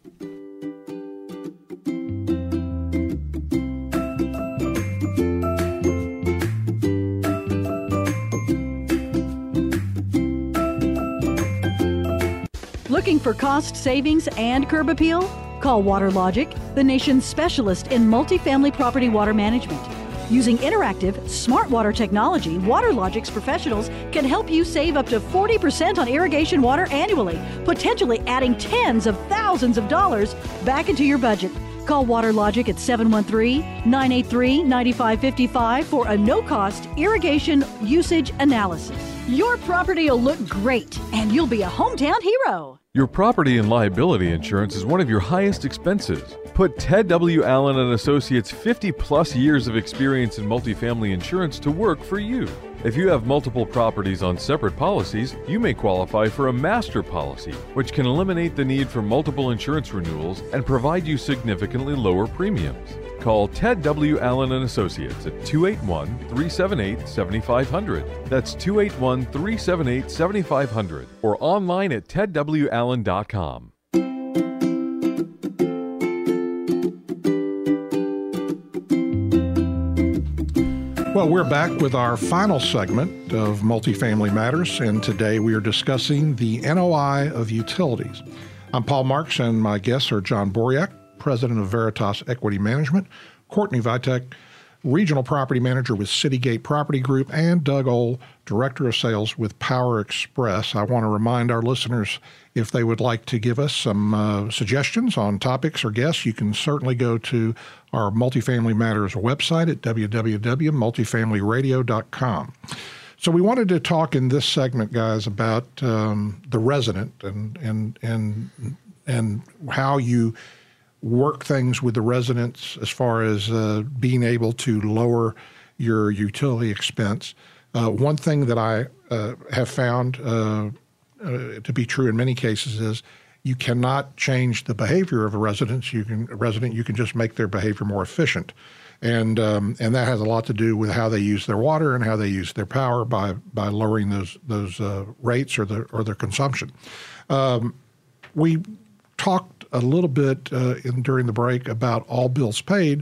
Looking for cost savings and curb appeal? Call WaterLogic, the nation's specialist in multifamily property water management. Using interactive, smart water technology, WaterLogic's professionals can help you save up to forty percent on irrigation water annually, potentially adding tens of thousands of dollars back into your budget. Call WaterLogic at seven one three, nine eight three, nine five five five for a no-cost irrigation usage analysis. Your property will look great, and you'll be a hometown hero. Your property and liability insurance is one of your highest expenses. Put Ted W. Allen and Associates' fifty plus years of experience in multifamily insurance to work for you. If you have multiple properties on separate policies, you may qualify for a master policy, which can eliminate the need for multiple insurance renewals and provide you significantly lower premiums. Call Ted W. Allen and Associates at two eight one, three seven eight, seven five zero zero. That's two eight one, three seven eight, seven five zero zero or online at ted w allen dot com. Well, we're back with our final segment of Multifamily Matters, and today we are discussing the N O I of utilities. I'm Paul Marks, and my guests are John Boriak, President of Veritas Equity Management, Courtney Vitek, Regional Property Manager with Citygate Property Group, and Doug Ohl, Director of Sales with Power Express. I want to remind our listeners, if they would like to give us some uh, suggestions on topics or guests, you can certainly go to our Multifamily Matters website at w w w dot multifamily radio dot com. So we wanted to talk in this segment, guys, about um, the resident and and and and how you work things with the residents as far as uh, being able to lower your utility expense. Uh, one thing that I uh, have found uh, uh, to be true in many cases is you cannot change the behavior of a resident. You can a resident you can just make their behavior more efficient, and um, and that has a lot to do with how they use their water and how they use their power by by lowering those those uh, rates or the or their consumption. Um, we talked a little bit uh, in, during the break about all bills paid,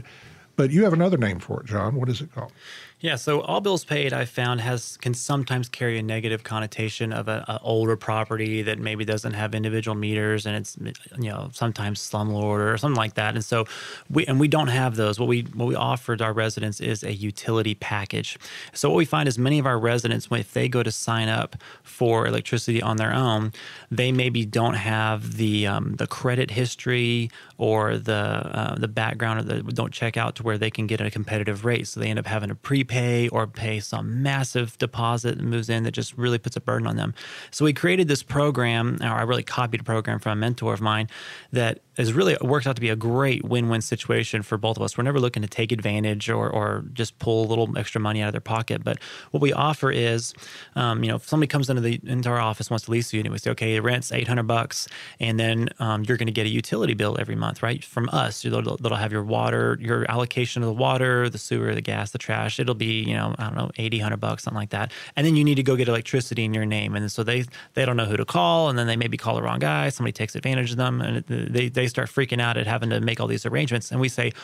But you have another name for it, John. What is it called? Yeah, so all bills paid I found has can sometimes carry a negative connotation of an older property that maybe doesn't have individual meters, and it's, you know, sometimes slumlord or something like that. And so we and we don't have those. What we what we offer to our residents is a utility package. So what we find is many of our residents, when if they go to sign up for electricity on their own, they maybe don't have the um, the credit history or the uh, the background, or the, don't check out to where they can get a competitive rate. So they end up having to prepay or pay some massive deposit that moves in that just really puts a burden on them. So we created this program, or I really copied a program from a mentor of mine that is really works out to be a great win-win situation for both of us. We're never looking to take advantage or or just pull a little extra money out of their pocket. But what we offer is, um, you know, if somebody comes into the into our office, wants to lease a unit, we say, okay, the rent's eight hundred bucks, and then um, you're going to get a utility bill every month, right, from us. That'll, that'll have your water, your allocation of the water, the sewer, the gas, the trash. It'll be, you know, I don't know, eighty, one hundred bucks, something like that. And then you need to go get electricity in your name. And so they they don't know who to call, and then they maybe call the wrong guy. Somebody takes advantage of them, and they they start freaking out at having to make all these arrangements. And we say,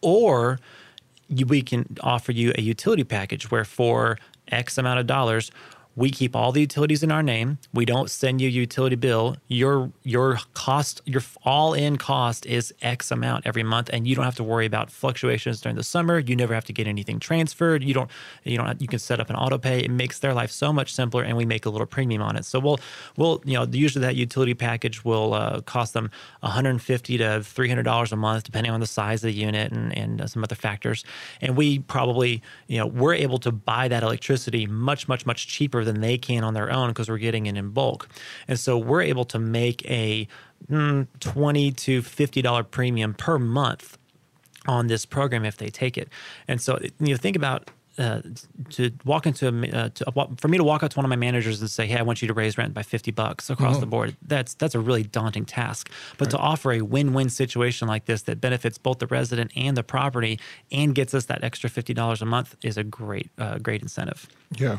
or you, we can offer you a utility package where for X amount of dollars, we keep all the utilities in our name. We don't send you a utility bill. Your your cost, your all-in cost is X amount every month, and you don't have to worry about fluctuations during the summer. You never have to get anything transferred. You don't you don't you can set up an auto pay. It makes their life so much simpler, and we make a little premium on it. So we'll we'll you know usually that utility package will uh, cost them one hundred fifty to three hundred dollars a month, depending on the size of the unit and and uh, some other factors. And we probably you know we're able to buy that electricity much much much cheaper than they can on their own because we're getting it in bulk. And so we're able to make a mm, twenty to fifty dollars premium per month on this program if they take it. And so you know, think about uh, to walk into, a, uh, to, for me to walk up to one of my managers and say, hey, I want you to raise rent by fifty bucks across mm-hmm. the board. That's that's a really daunting task. But right. to offer a win-win situation like this that benefits both the resident and the property and gets us that extra fifty dollars a month is a great, uh, great incentive. Yeah.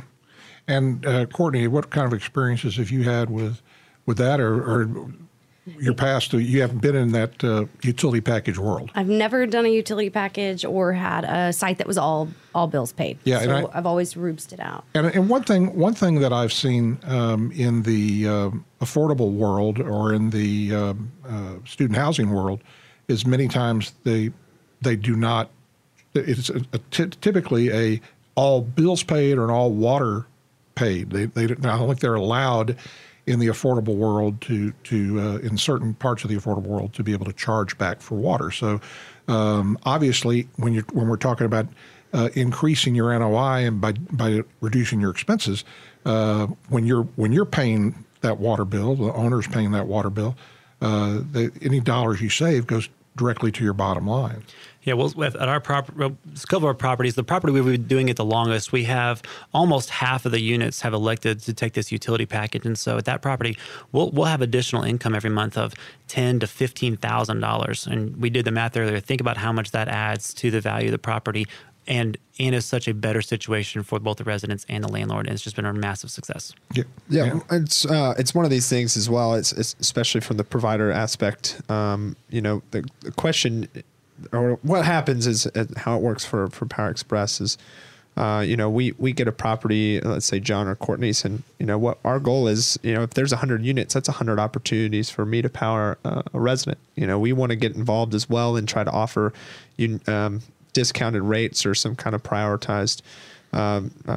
And uh, Courtney, what kind of experiences have you had with with that, or, or your past? You haven't been in that uh, utility package world. I've never done a utility package or had a site that was all all bills paid. Yeah, so and I, I've always rubed it out. And, and one thing one thing that I've seen um, in the uh, affordable world or in the uh, uh, student housing world is many times they they do not. It's a, a t- typically a all bills paid or an all water paid. They, they, I don't think they're allowed in the affordable world to, to uh, in certain parts of the affordable world to be able to charge back for water. So um, obviously, when you when we're talking about uh, increasing your N O I and by by reducing your expenses, uh, when you're when you're paying that water bill, the owner's paying that water bill, uh, the, any dollars you save goes directly to your bottom line. Yeah, well, at our property, a couple of our properties, the property we've been doing it the longest, we have almost half of the units have elected to take this utility package, and so at that property, we'll we'll have additional income every month of ten to fifteen thousand dollars, and we did the math earlier. Think about how much that adds to the value of the property, and and is such a better situation for both the residents and the landlord, and it's just been a massive success. Yeah, yeah, yeah. it's uh, it's one of these things as well. It's, it's especially from the provider aspect. Um, you know, the, the question. Or what happens is uh, how it works for, for Power Express is, uh, you know, we, we get a property, let's say John or Courtney's, and, you know, what our goal is, you know, if there's one hundred units, that's one hundred opportunities for me to power uh, a resident. You know, we want to get involved as well and try to offer you um, discounted rates or some kind of prioritized um, uh,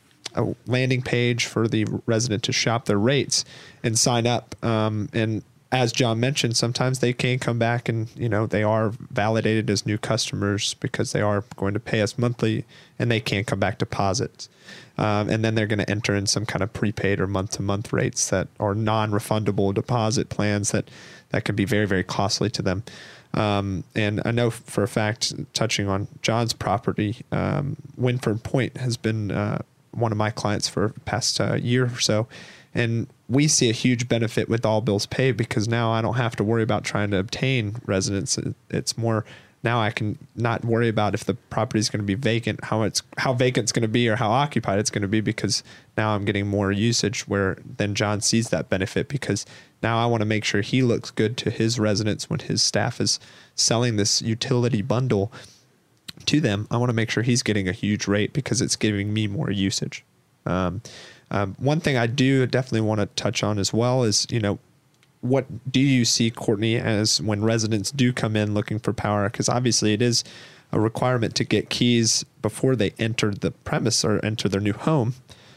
a landing page for the resident to shop their rates and sign up. Um, and as John mentioned, sometimes they can come back and, you know, they are validated as new customers because they are going to pay us monthly and they can come back deposits. Um, and then they're going to enter in some kind of prepaid or month-to-month rates that are non-refundable deposit plans that, that can be very, very costly to them. Um, and I know for a fact, touching on John's property, um, Winford Point has been uh, one of my clients for the past uh, year or so. And we see a huge benefit with all bills paid because now I don't have to worry about trying to obtain residents. It's more now I can not worry about if the property is going to be vacant, how it's how vacant it's going to be or how occupied it's going to be because now I'm getting more usage where then John sees that benefit because now I want to make sure he looks good to his residents when his staff is selling this utility bundle. to them, I want to make sure he's getting a huge rate because it's giving me more usage. Um, um, one thing I do definitely want to touch on as well is, you know, what do you see, Courtney, as when residents do come in looking for power? Because obviously it is a requirement to get keys before they enter the premise or enter their new home.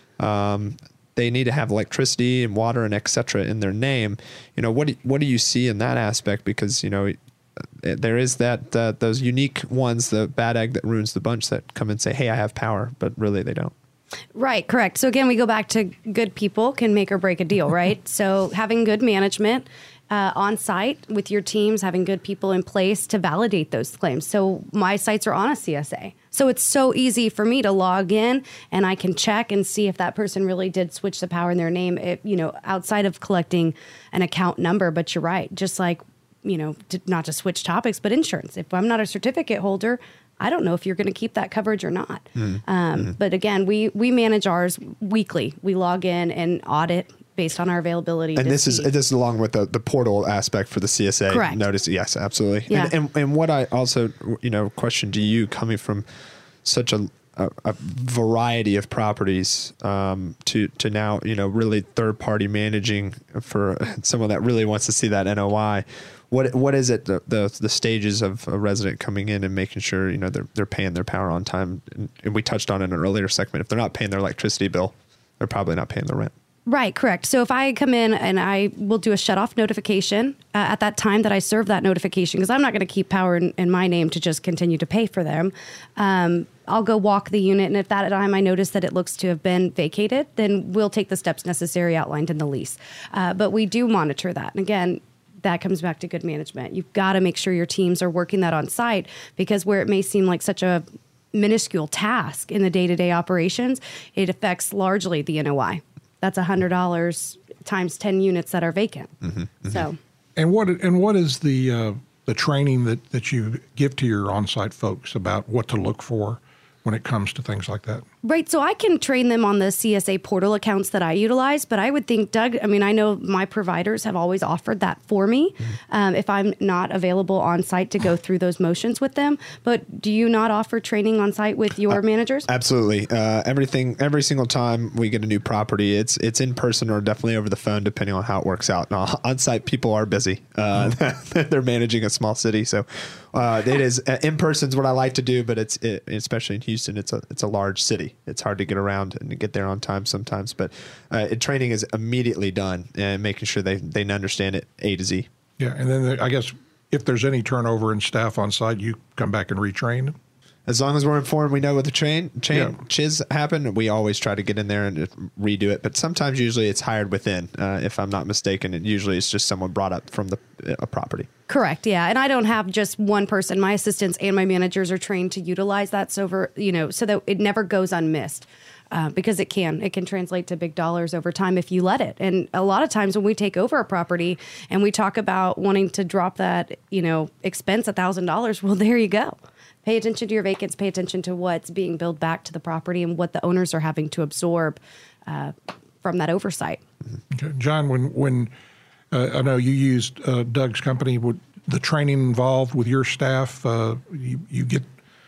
Um, they need to have electricity and water and et cetera in their name. You know, what do, what do you see in that aspect? Because, you know, there is that uh, those unique ones, the bad egg that ruins the bunch, that come and say, hey, I have power, but really they don't. Right, correct. So again, we go back to good people can make or break a deal, right? So having good management uh, on site with your teams, having good people in place to validate those claims. So my sites are on a C S A. So it's so easy for me to log in and I can check and see if that person really did switch the power in their name, it, you know, outside of collecting an account number. But you're right, just like, you know, to, not to switch topics, but insurance. If I'm not a certificate holder, I don't know if you're going to keep that coverage or not. Mm. Um, mm. But again, we we manage ours weekly. We log in and audit based on our availability. And this see. is this is along with the, the portal aspect for the C S A. Correct. Notice, yes, absolutely. Yeah. And, and and what I also, you know, question to you, coming from such a a, a variety of properties, um, to to now, you know, really third party managing for someone that really wants to see that N O I. What what is it the, the the stages of a resident coming in and making sure, you know, they're they're paying their power on time? And, and we touched on in an earlier segment, if they're not paying their electricity bill, they're probably not paying the rent. Right, correct. So if I come in and I will do a shut-off notification uh, at that time that I serve that notification, because I'm not going to keep power in, in my name to just continue to pay for them. Um, I'll go walk the unit, and if that time I notice that it looks to have been vacated, then we'll take the steps necessary outlined in the lease. Uh, but we do monitor that. And again, that comes back to good management. You've got to make sure your teams are working that on site, because where it may seem like such a minuscule task in the day-to-day operations, it affects largely the N O I. That's one hundred dollars times ten units that are vacant. Mm-hmm, mm-hmm. So, and what and what is the uh, the training that, that you give to your on-site folks about what to look for when it comes to things like that? Right. So I can train them on the C S A portal accounts that I utilize, but I would think, Doug, I mean, I know my providers have always offered that for me mm-hmm. um, if I'm not available on site to go through those motions with them. But do you not offer training on site with your uh, managers? Absolutely. Uh, everything, every single time we get a new property, it's it's in person or definitely over the phone, depending on how it works out. Now, on site, people are busy. Uh, mm-hmm. They're managing a small city. So uh, it is uh, in person is what I like to do, but it's it, especially in Houston, it's a it's a large city. It's hard to get around and get there on time sometimes, but uh, training is immediately done and making sure they, they understand it A to Z. Yeah. And then the, I guess if there's any turnover in staff on site, you come back and retrain. As long as we're informed, we know what the train changes yeah. happen. We always try to get in there and redo it. But sometimes, usually, it's hired within. Uh, if I'm not mistaken, it usually it's just someone brought up from the a property. Correct. Yeah, and I don't have just one person. My assistants and my managers are trained to utilize that, so over, you know, so that it never goes unmissed. Uh, because it can. It can translate to big dollars over time if you let it. And a lot of times when we take over a property and we talk about wanting to drop that, you know, expense one thousand dollars, well, there you go. Pay attention to your vacants. Pay attention to what's being billed back to the property and what the owners are having to absorb uh, from that oversight. Okay. John, when when uh, I know you used uh, Doug's company, would the training involved with your staff, uh, you, you get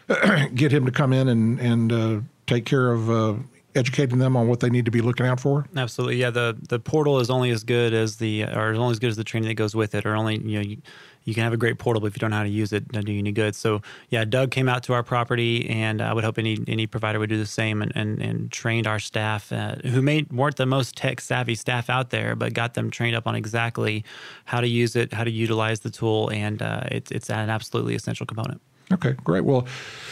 get him to come in and, and uh, take care of uh, educating them on what they need to be looking out for? Absolutely, yeah. The the portal is only as good as the, or only as good as the training that goes with it. Or only, you know, you, you can have a great portal, but if you don't know how to use it, it doesn't do you any good. So, yeah, Doug came out to our property, and I would hope any any provider would do the same, and and, and trained our staff, uh, who may weren't the most tech savvy staff out there, but got them trained up on exactly how to use it, how to utilize the tool, and uh, it's it's an absolutely essential component. Okay, great. Well,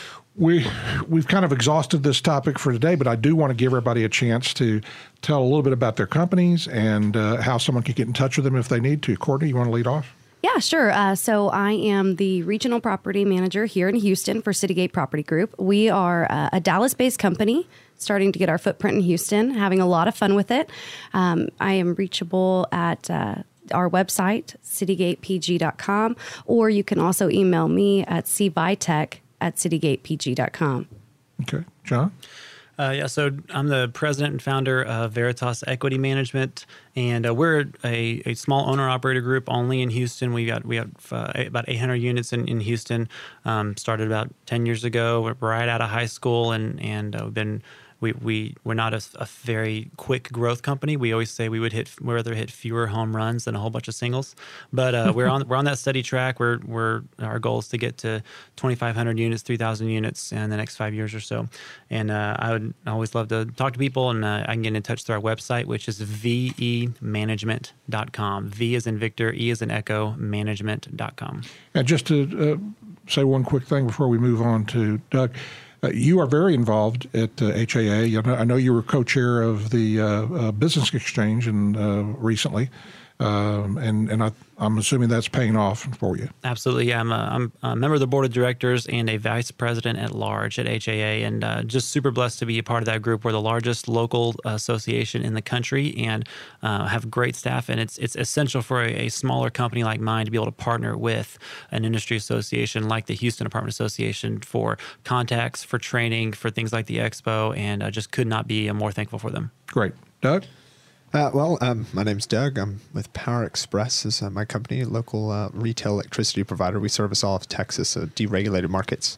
We, we've kind of exhausted this topic for today, but I do want to give everybody a chance to tell a little bit about their companies and uh, how someone can get in touch with them if they need to. Courtney, you want to lead off? Yeah, sure. Uh, so I am the regional property manager here in Houston for Citygate Property Group. We are uh, a Dallas-based company starting to get our footprint in Houston, having a lot of fun with it. Um, I am reachable at uh, our website, citygate p g dot com, or you can also email me at c vitech at citygate p g dot com. Okay. John? Uh, yeah, so I'm the president and founder of Veritas Equity Management, and uh, we're a, a small owner-operator group only in Houston. We got we got uh, about eight hundred units in, in Houston. Um, started about ten years ago. We're right out of high school, and and uh, we've been we we we're not a, a very quick growth company. We always say we would hit we'd rather hit fewer home runs than a whole bunch of singles. But uh, we're on we're on that steady track. We're we're our goal is to get to twenty-five hundred units, three thousand units in the next five years or so. And uh, I would always love to talk to people, and uh, I can get in touch through our website, which is v e management dot com. V as in Victor, E as in Echo, management dot com. And just to uh, say one quick thing before we move on to Doug. Uh, you are very involved at uh, H A A. You know, I know you were co-chair of the uh, uh, Business Exchange and uh, recently, um, and and I, I'm assuming that's paying off for you. Absolutely, yeah. I'm a, I'm a member of the board of directors and a vice president at large at H A A, and uh, just super blessed to be a part of that group. We're the largest local association in the country, and uh, have great staff. And it's it's essential for a, a smaller company like mine to be able to partner with an industry association like the Houston Apartment Association for contacts, for training, for things like the Expo, and I just could not be more thankful for them. Great, Doug. Uh, well, um, my name's Doug. I'm with Power Express, is uh, my company, a local uh, retail electricity provider. We service all of Texas, uh, deregulated markets.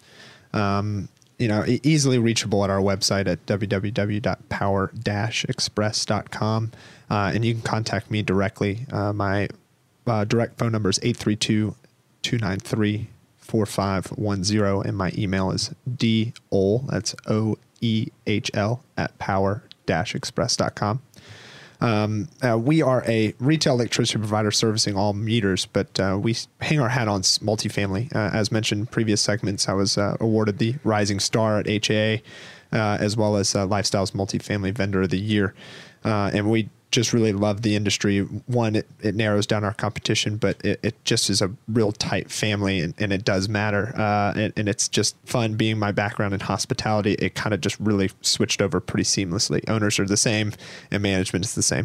Um, you know, e- easily reachable at our website at w w w dot power dash express dot com, uh, and you can contact me directly. Uh, my uh, direct phone number is eight three two, two nine three, four five one zero, and my email is d o l, that's O E H L, at power dash express dot com. Um, uh, we are a retail electricity provider servicing all meters, but uh, we hang our hat on multifamily. Uh, as mentioned in previous segments, I was uh, awarded the Rising Star at H A A, uh, as well as uh, Lifestyle's Multifamily Vendor of the Year. Uh, and we just really love the industry. One, it, it narrows down our competition, but it, it just is a real tight family, and, and it does matter. Uh, and, and it's just fun being my background in hospitality. It kind of just really switched over pretty seamlessly. Owners are the same and management is the same.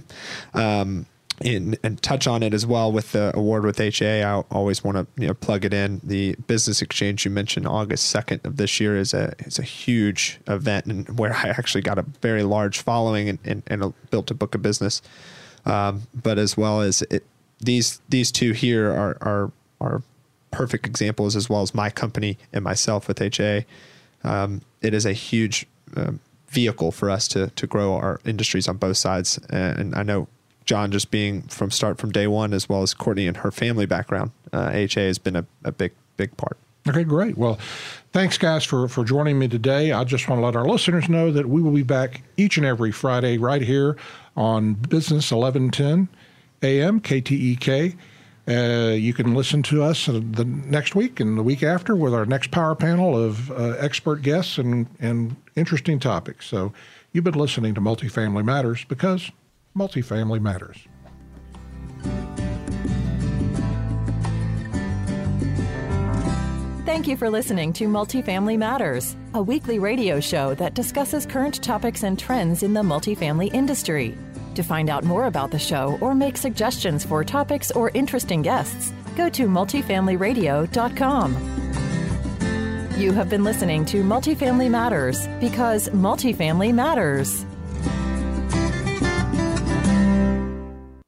Um, and, and touch on it as well with the award with H A A. I always want to you know plug it in. The Business Exchange you mentioned, August second of this year, is a is a huge event, and where I actually got a very large following and, and, and built a book of business. Um, but as well as it, these these two here are are are perfect examples, as well as my company and myself with H A A. Um, it is a huge uh, vehicle for us to to grow our industries on both sides, and I know John, just being from start from day one, as well as Courtney and her family background, uh, H A A has been a, a big, big part. Okay, great. Well, thanks, guys, for, for joining me today. I just want to let our listeners know that we will be back each and every Friday right here on Business eleven ten A M, K T E K. Uh, you can listen to us the next week and the week after with our next power panel of uh, expert guests and, and interesting topics. So you've been listening to Multifamily Matters because multifamily matters. Thank you for listening to Multifamily Matters, a weekly radio show that discusses current topics and trends in the multifamily industry. To find out more about the show or make suggestions for topics or interesting guests, go to multifamily radio dot com. You have been listening to Multifamily Matters because multifamily matters.